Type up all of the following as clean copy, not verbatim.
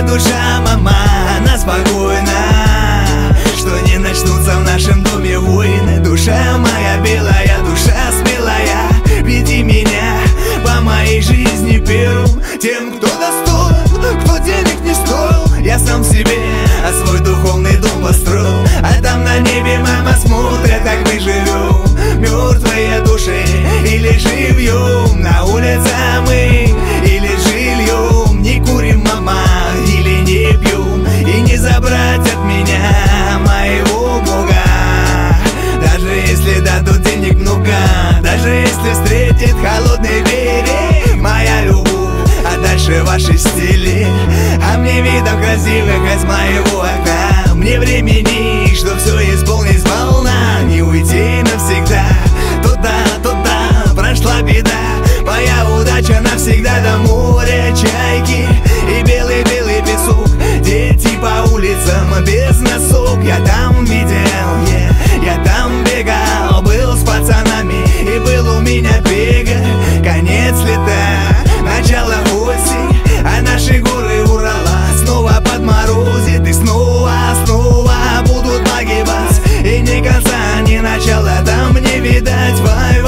душа, мама, она спокойна, что не начнутся в нашем доме войны. Душа моя белая, душа смелая, веди меня по моей жизни первым, тем, кто достоин, кто денег не стоил. Я сам себе свой духовный дом построил, а там на небе, мама, смотрят, как мы живем. Мертвые души или живьем, на улице мы или жильем. Не курим, мама, или не пьем, и не забрать от меня моего Бога. Даже если дадут денег много, даже если встретит холодный берег моя любовь, а дальше ваши стили, а мне видом красивых из моего окна. Мне времени, что все исполнить сполна, не уйти навсегда. Туда прошла беда, моя удача навсегда до моря чайки и белый-белый песок. Дети по улицам без носок, я там видел, я там бегал, был с пацанами, и был у меня бега. Конец лета, начало осень, а наши горы Урала снова подморозит, и снова будут погибать, и ни конца, ни начала там не видать. Вай,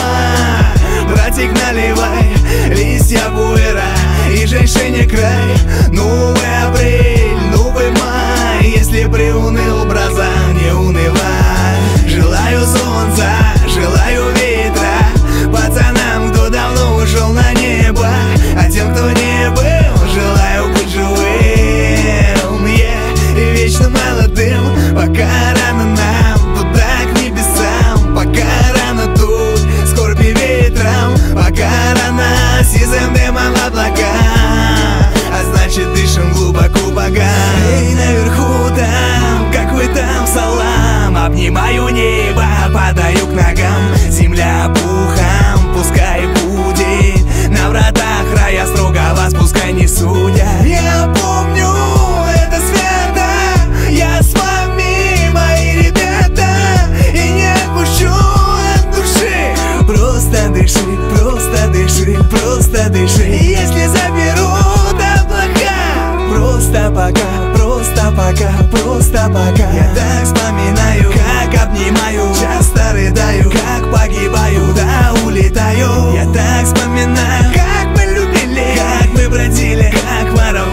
братик, наливай листья буэра и женщине край. Новый апрель, новый май, если приуныл, браза, не унывай. Желаю солнца, желаю ветра пацанам, кто давно ушел на небо, а тем, кто не был, желаю быть живым, и вечно молодым. Пока рано нам туда к небесам, пока рано тут скорби ветром, пока рано сизым дымом облака, а значит дышим глубоко бога. Эй, наверху там, как вы там, салам, обнимаю небо, падаю к ногам. Земля пухом, пускай будет, на вратах рая строго вас пускай не судят. Я помню это свято, я с вами, мои ребята, и не отпущу от души. Просто дыши, просто дыши, просто дыши. Если заберут облака, просто пока, просто пока, просто пока. Я так вспоминаю, как обнимаю, часто рыдаю, как погибаю, да улетаю. Я так вспоминаю, как мы любили, как мы бродили, как воровали.